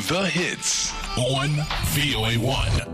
The hits on VOA1.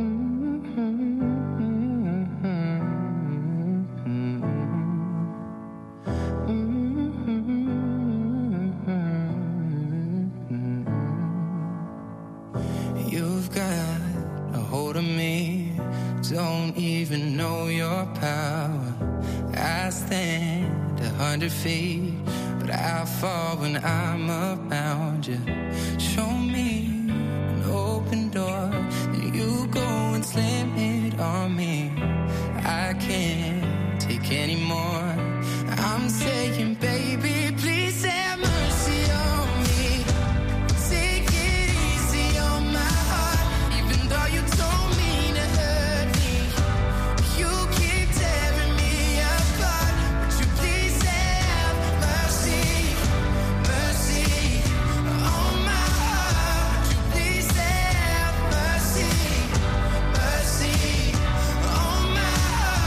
You've got a hold of me, don't even know your power. I stand 100 feet, but I fall when I'm around you. Show me an open door, then you go and slam it on me. I can't take any more. I'm saying, baby, please have mercy on me. Take it easy on my heart, even though you told me to hurt me. You keep tearing me apart. Would you please have mercy, mercy on my heart? Would you please have mercy, mercy on my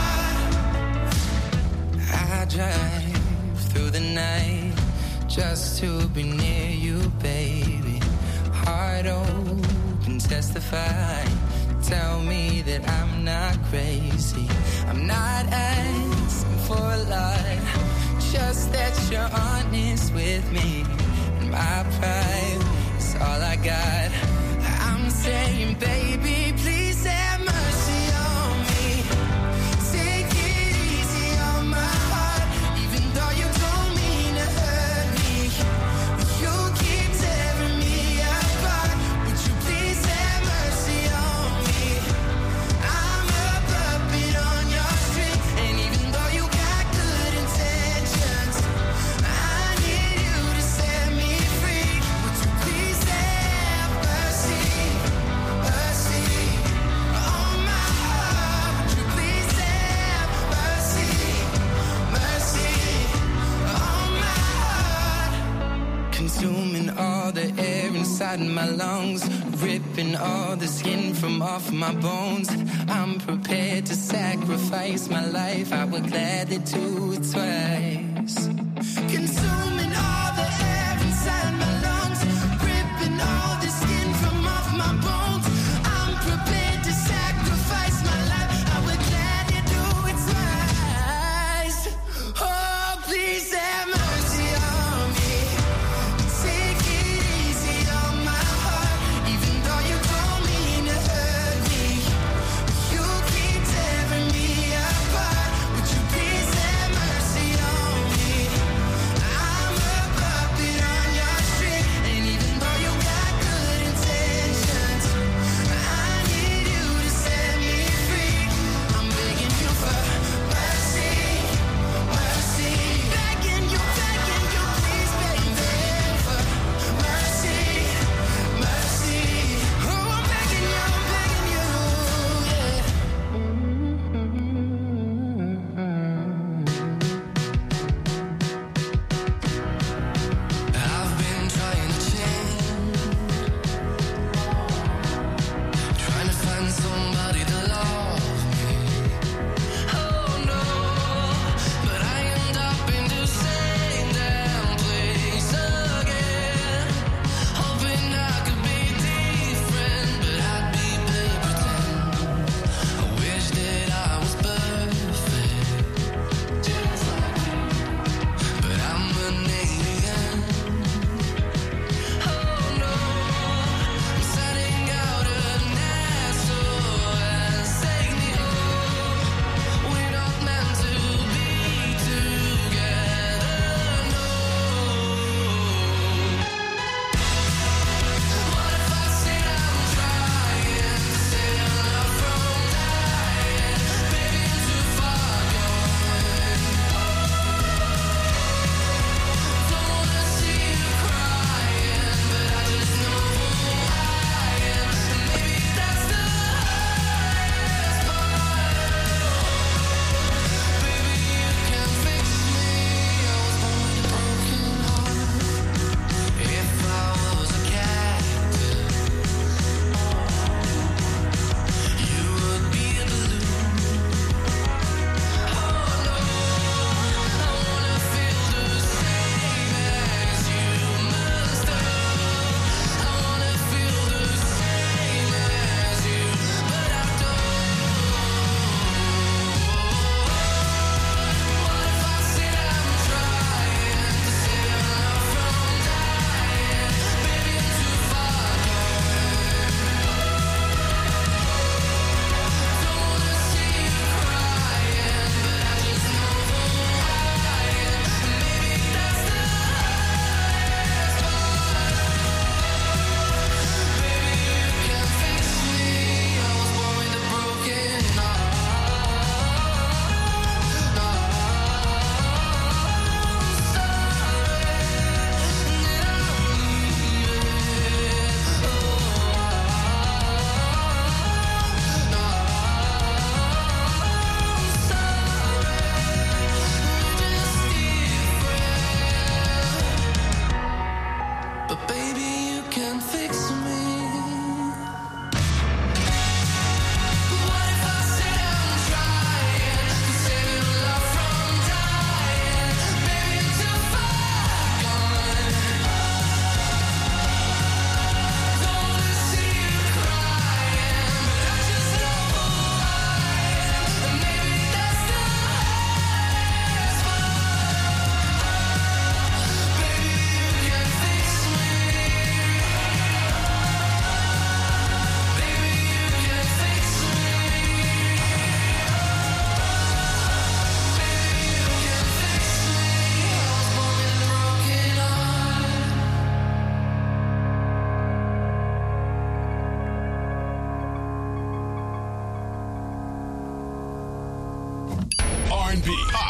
heart? I drive through the night just to be near you, baby. Heart open, testify. Tell me that I'm not crazy. I'm not asking for a lot, just that you're honest with me. And my pride is all I got. I'm saying, baby, please have mercy on me. Take it easy on my heart, even though you don't mean to hurt me. You keep tearing me apart. Would you please have mercy on me? I'm a puppet on your string, and even though you got good intentions, I need you to set me free. Would you please have mercy, mercy on my heart? Would you please have mercy, mercy on my heart? Consuming all the air inside my lungs, ripping all the skin from off my bones. I'm prepared to sacrifice my life. I would gladly do it twice. Consuming all the air inside my lungs, ripping all the skin from off my bones. I'm prepared to sacrifice my life. I would gladly do it twice. Oh, please have mercy on me. Take it easy on my heart, even though you don't mean to hurt me. You keep tearing me apart. Would you please have mercy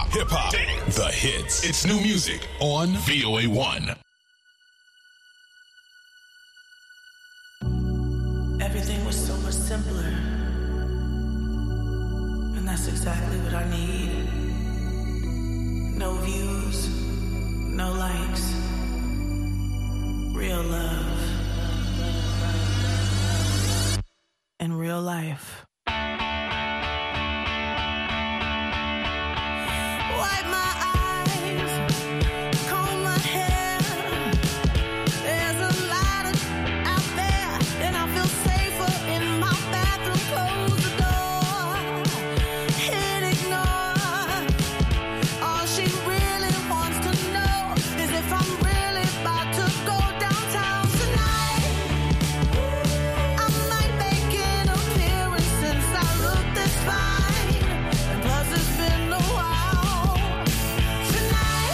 hip hop, the hits. It's new music on VOA1. Everything was so much simpler. And that's exactly what I need. No views, no likes. Real love. In real life. Wipe my eyes, comb my hair. There's a lot out there, and I feel safer in my bathroom. Close the door, hit ignore. All she really wants to know is if I'm really about to go downtown tonight. I might make an appearance since I look this fine, and plus it's been a while. Tonight,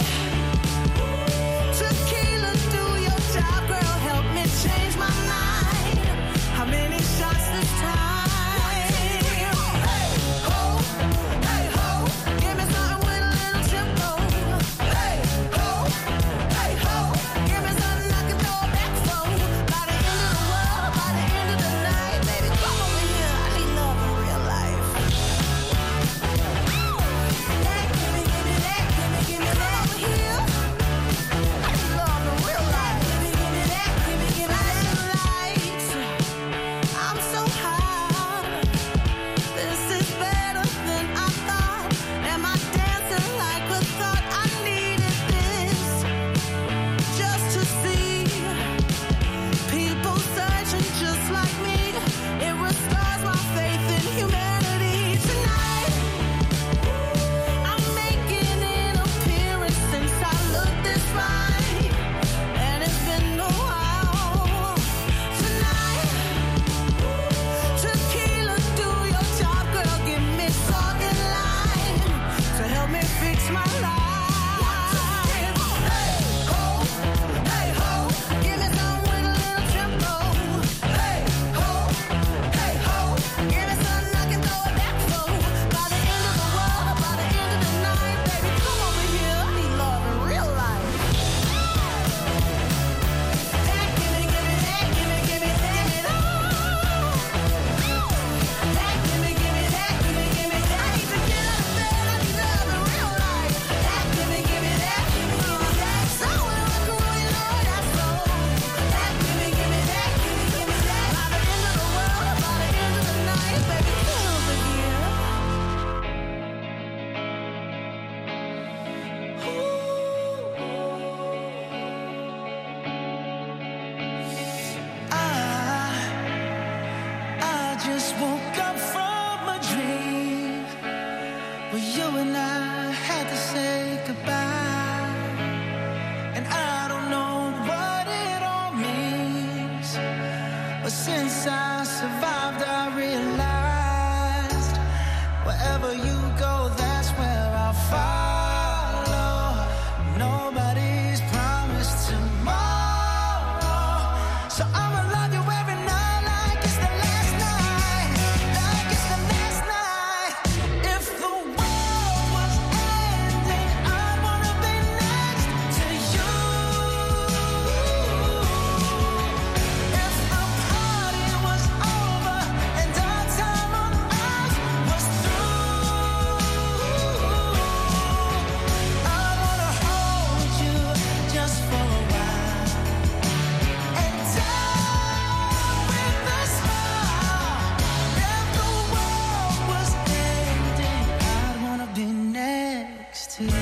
tequila, do your job, girl, help me change my mind. How many shots this time? Hey ho, give me something with a little tempo. Hey ho, give me something I can throw back for. By the end of the world, by the end of the night, baby, come over here. I need love in real life. That, give me that, give me that over here. I need love in real life. Give me that, give me that lights. I'm so high. This is better than I thought. Am I dancing like a thought? I needed this just to see people searching just like me. It restores my faith in humanity. Tonight, I'm making an appearance since I looked this fine, and it's been a while. Tonight, tequila, do your job, girl, give me salt and lime to help me fix my life. Hey ho, give me some with a little tempo. Hey ho, give me something I can throw it back for. By the end of the world, by the end of the night, baby, come over here. I need love in real life. That, give me that, give me that. That, give me that, give me that. I need to get out of bed. I need love in real life. That, give me that, give me that. So I wanna rock and roll, you know that's so. That, give me that, give me that. By the end of the world, by the end of the night, baby, come over here. I just woke up from a dream where you and I had to say goodbye, and I don't know what it all means, but since I survived, I realized wherever you go, that's where I'll follow. Nobody's promised tomorrow, so I'ma love you every night like it's the last night, like it's the last night. If the world was ending, I'd wanna be next to you. If the party was over and our time on earth was through, I wanna hold you just for a while and die with a smile. If the world was ending, I'd wanna be next to you.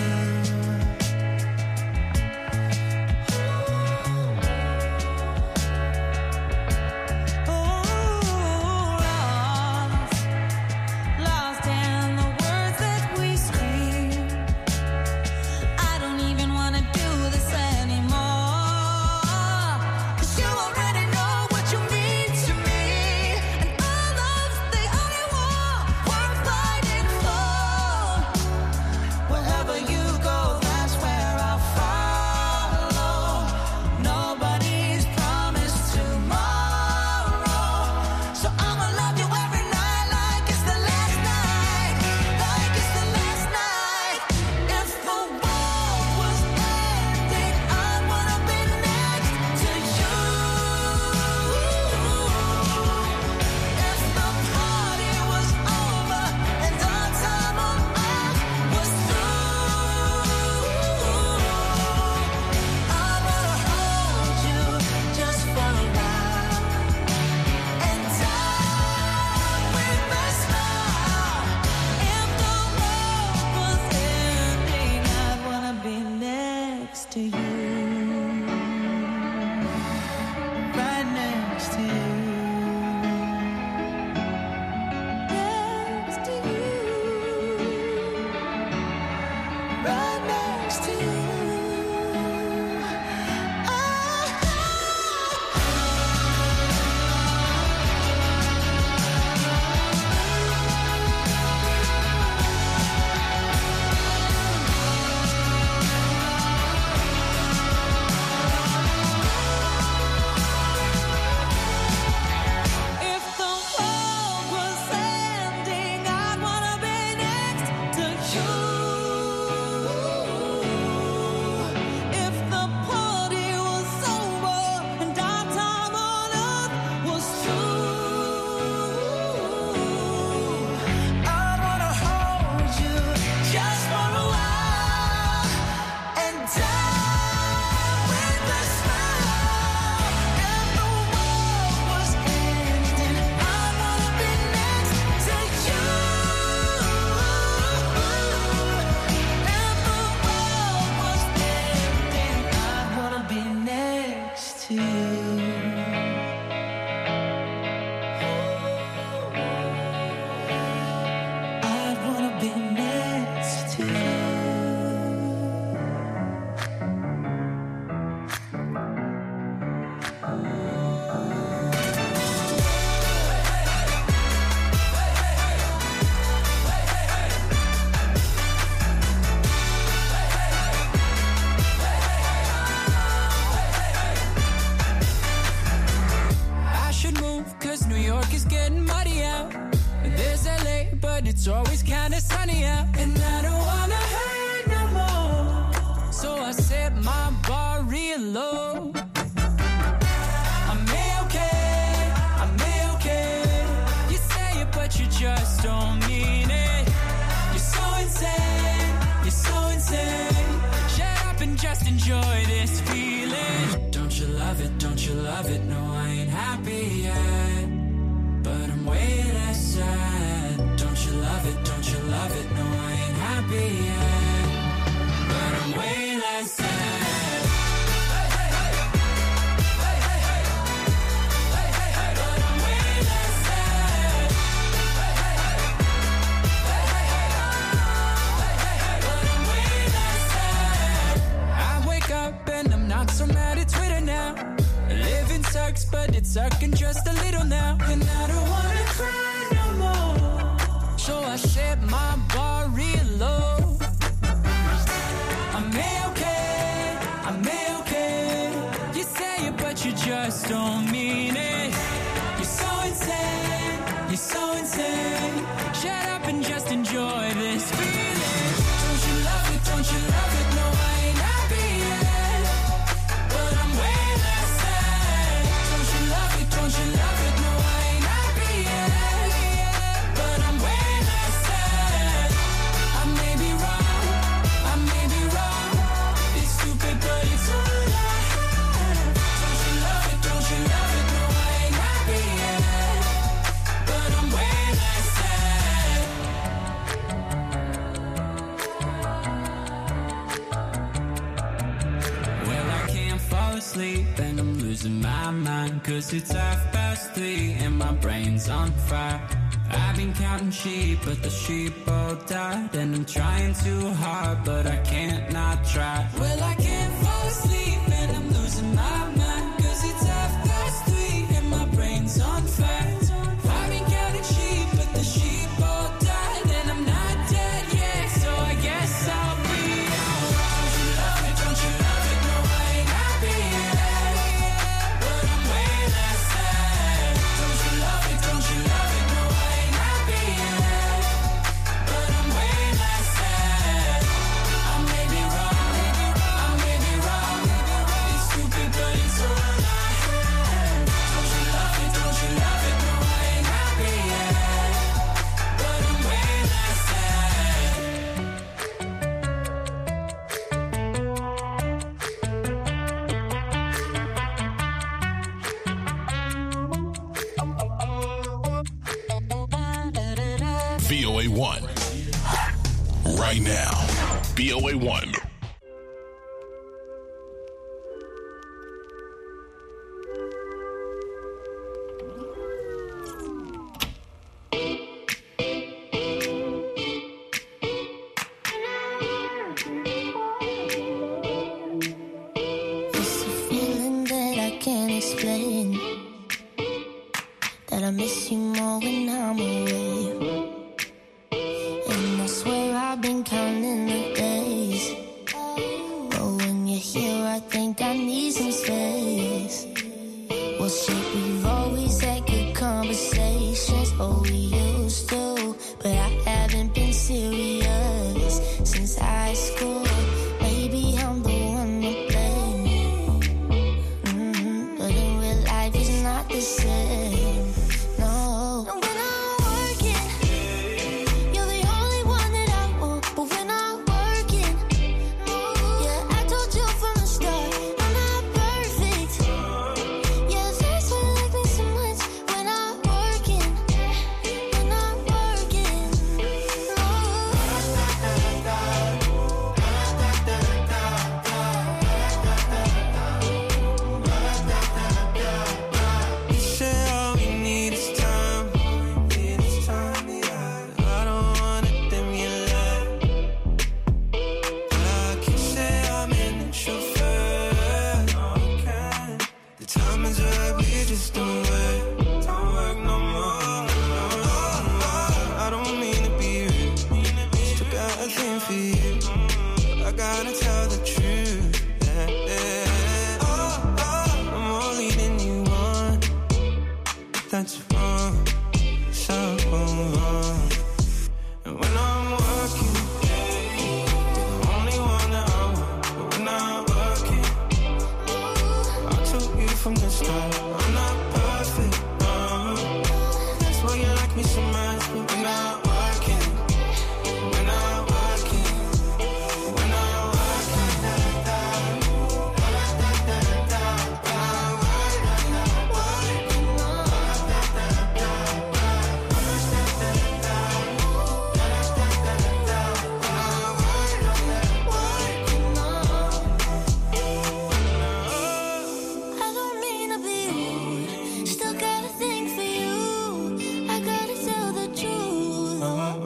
Lost in the words that we scream. I don't even wanna do this anymore, 'cause you already know what you mean to me, and all love's the only war worth fighting for. Wherever you go, to you, right next to you. It's always kinda sunny out, and I don't wanna hurt no more. So I set my bar real low. I'm okay. You say it, but you just don't mean it. You're so insane. Shut up and just enjoy this feeling. Don't you love it? Don't you love it? No, I ain't happy yet, but I'm way less sad. Don't you love it? Don't you love it? No, I ain't happy yet, but I'm way less sad. But I'm way less sad. But I'm way less sad. I wake up and I'm not so mad at Twitter now. Living sucks, but it's sucking just a little now, and I don't wanna cry no more. So I set my bar real low. I'm okay. You say it, but you just don't mean it. You're so insane. Shut up and just enjoy this feeling. Don't you love it? Don't you love it? No, I ain't happy yet, but I'm way less sad. Don't you love it? Don't you love it? No, I ain't happy yet, but I'm way less sad. I may be wrong. It's stupid, but it's all I have. Don't you love it? Don't you love it? No, I ain't happy yet, but I'm way less sad. Well, I can't fall asleep and I'm losing my mind, 'cause it's 3:30 and my brain's on fire. I've been counting sheep, but the sheep all died, and I'm trying too hard, but I can't not try. Well, I can't fall asleep and I'm losing my mind, 'cause it's 3:30 and my brain's on fire. I've been counting sheep, but the sheep all died, and I'm not dead yet, so I guess I'll be alright. Don't you love it? Don't you love it? No, I ain't happy yet, but I'm way less sad. Don't you love it? Don't you love it? No, I ain't happy yet, but I'm way less sad. I may be wrong. It's stupid, but it's all I have. Don't you love it? Don't you love it? No, I ain't happy yet, but I'm way less sad. VOA1. Right now. VOA1. wanna tell the truth. Yeah, yeah. Oh, oh, I'm only leading you on. That's wrong, so wrong. And when I'm working, you're the only one that I want. But when I'm working, I told you from the start, I'm not perfect, no. That's why you like me so much. But when I'm working, when I'm working, when I'm working, I don't mean to be rude. Still got a thing for you. I gotta tell the truth.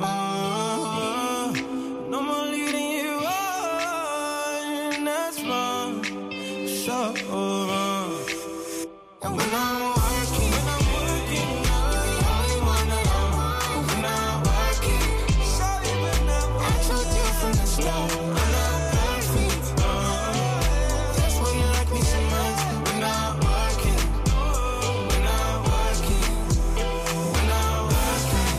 no more leading you on. That's wrong, so wrong. And when I'm working, you're the only one that I want. But when I'm working, sorry, but now I told you from the start, I'm not perfect. That's why you like me so much. When I'm working, when I'm working, when I'm working,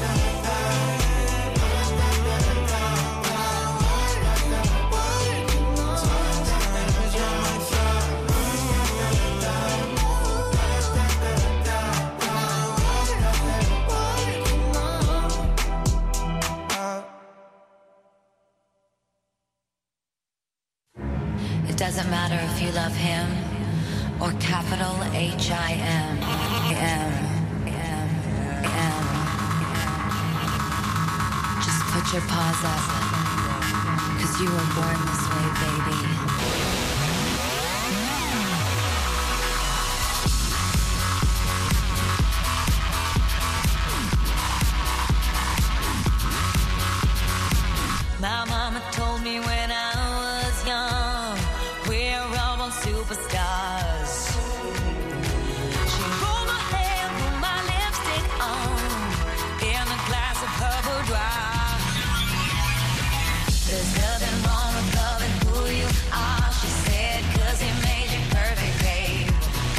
sometimes you're my fault. It doesn't matter if you love him or capital H-I-M. Just put your paws up, 'cause you were born this way, baby. My mama told me when I was young, we're all superstars. She rolled my hair, put my lipstick on, in a glass of her boudoir. There's nothing wrong with loving who you are, she said, 'cause he made you perfect, babe.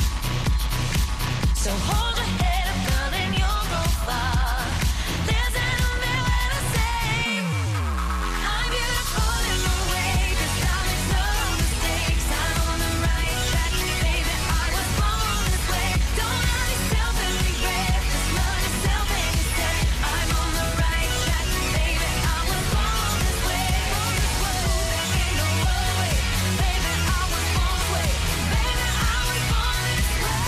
So hold your head up, girl, and you'll go far. Listen to me when I say I'm beautiful in my way, 'cause I make no mistakes. I'm on the right track, baby, I was born this way. Don't have yourself in regret, just love yourself and you say I'm on the right track, baby, I was born this way. There ain't no other way, baby, I was born this way. Baby, I was born this way.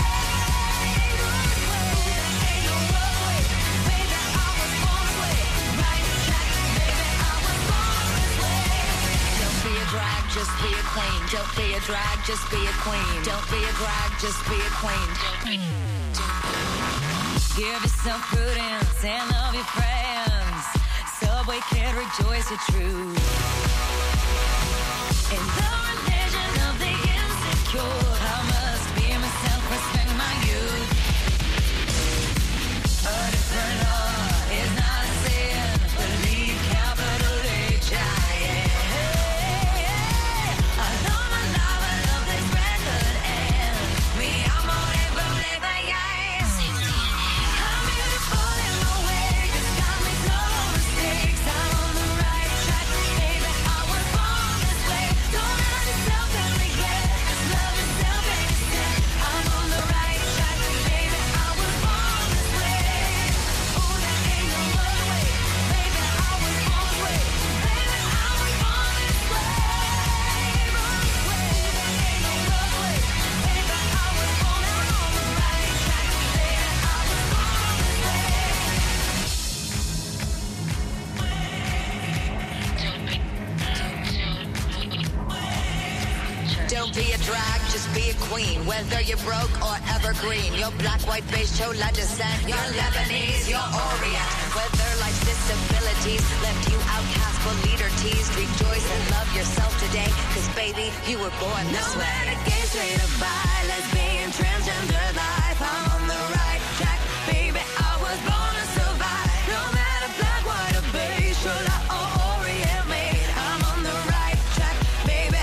There ain't no other way, baby, I was born this way. Right track, baby, I was born this way. Don't be a drag, just be a queen. Don't be a drag, just be a queen. Don't be a drag, just be a queen. Give yourself prudence and love your friends. Subway can rejoice your truth. In the religion of the insecure, I must be myself, respect my youth. A different law is not a sin. Believe capital H-I-M. I love my life, I love this record, and me, I'm on it, but yes. I'm beautiful in my way, 'cause I make no mistakes. I'm on the right track, baby, I was born this way. Don't have yourself in regret, just love yourself and you say I'm on the right track, baby, I was born this way. Ooh, there ain't no other way, baby, I was born this way. Baby, I was born this way. There ain't no other way, baby, I was born. I'm on the right track, baby, I was born this way. Don't be a drag, just be a queen. Whether you're broke or evergreen, you're black, white, beige, chola descent, you're Lebanese, you're Orient. Whether life's disabilities left you outcast but leader teased, rejoice and love yourself today, 'cause baby, you were born this way. No matter gay, straight or bi, lesbian, transgender life, I'm on the right track, baby, I was born to survive. No matter black, white or beige, chola or Orient made, I'm on the right track, baby.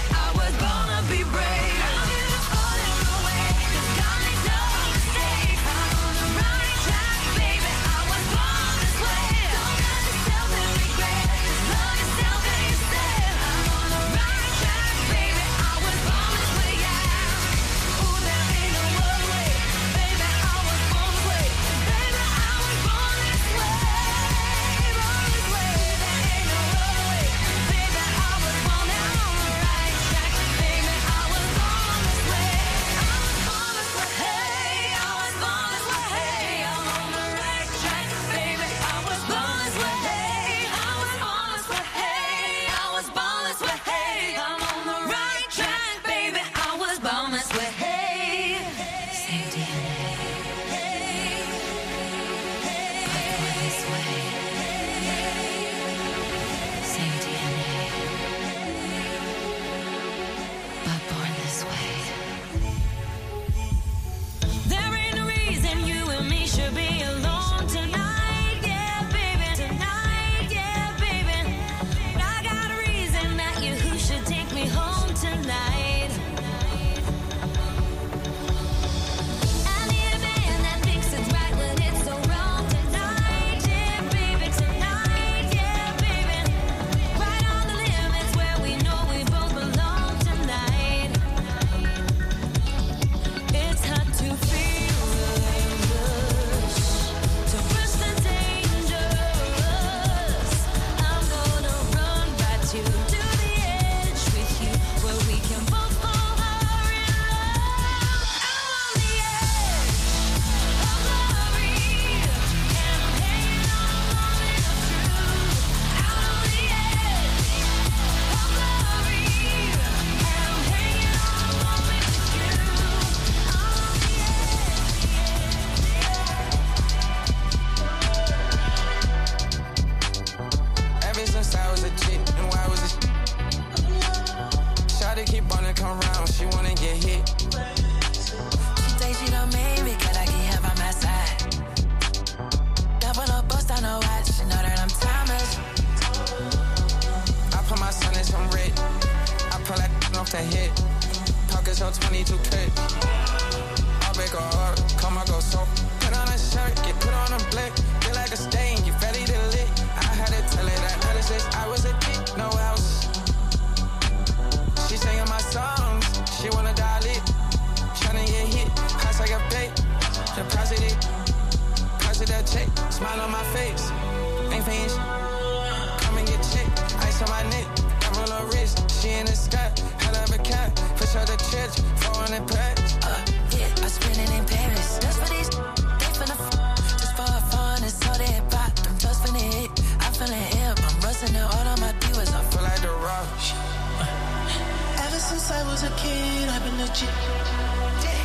Shawty keep wanna come round, she wanna get hit. She thinks she done made me, cause I can have on my side. Never no bust on no watch, she know that I'm timeless. I put my son in some red. I pull that off the head. Pockets so 22 clip. I'll make a order, come I go so. Put on a shirt, get put on a blick. Feel like a stain, you ready to lick. I had to tell her that other since I was a kid, no else. She singing my songs, she wanna dial it. Tryna get hit, hot like a bait. Deposit it, deposit that check. Smile on my face, ain't finished. Come and get checked, ice on my neck. Roll her wrist, she in the sky, hell of a cat, push her to church, 400 pack. Yeah, I spend it in Paris. Just for these, they finna just for fun, it's so they pop. I'm just finna hit, I'm feeling hip, I'm rusting it all on my viewers. I Feel like the rock. Ever since I was a kid, I've been legit.